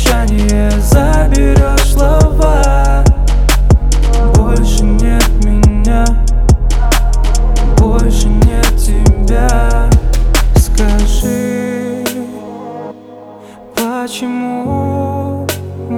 прощание заберешь слова. Больше нет меня, больше нет тебя. Скажи, почему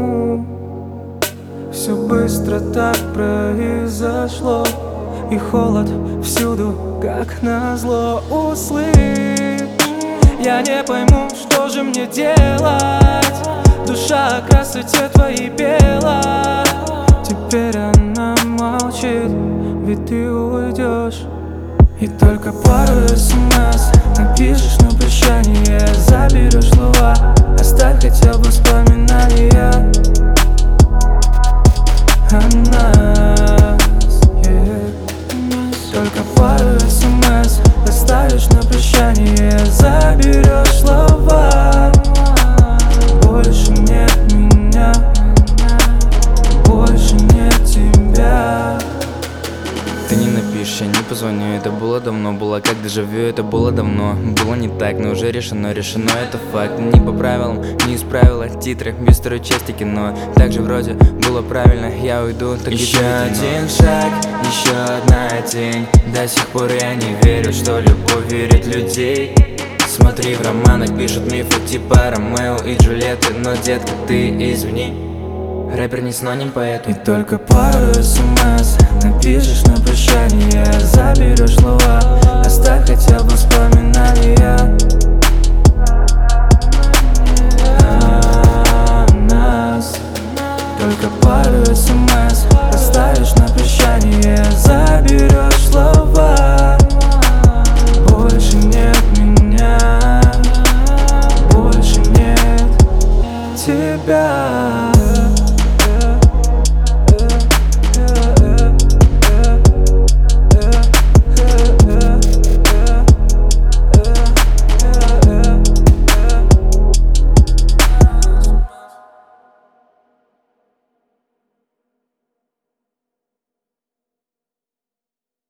все быстро так произошло, и холод всюду, как назло. Услышь, я не пойму, что же мне делать. Душа о красоте твоей пела, теперь она молчит, ведь ты уйдешь. И только пару смс напишешь на прощание, заберешь слова. Оставь хотя бы воспоминания о нас, yeah. Только пару смс оставишь на прощание, заберешь слова. Больше нет меня, больше нет тебя. Ты не напишешь, я не позвоню, это было давно. Было как дежавю, это было давно. Было не так, но уже решено, решено, это факт. Не по правилам, не исправила титры без второй части кино. Так же вроде было правильно, я уйду, так еще один шаг, еще одна тень. До сих пор я не верю, что любовь верит людей. Смотри, в романах пишут мифы типа Ромео и Джульетты, но, детка, ты извини, рэпер не синоним поэту. И только пару смс напишешь на прощание, заберешь слова. Оставь хотя бы воспоминания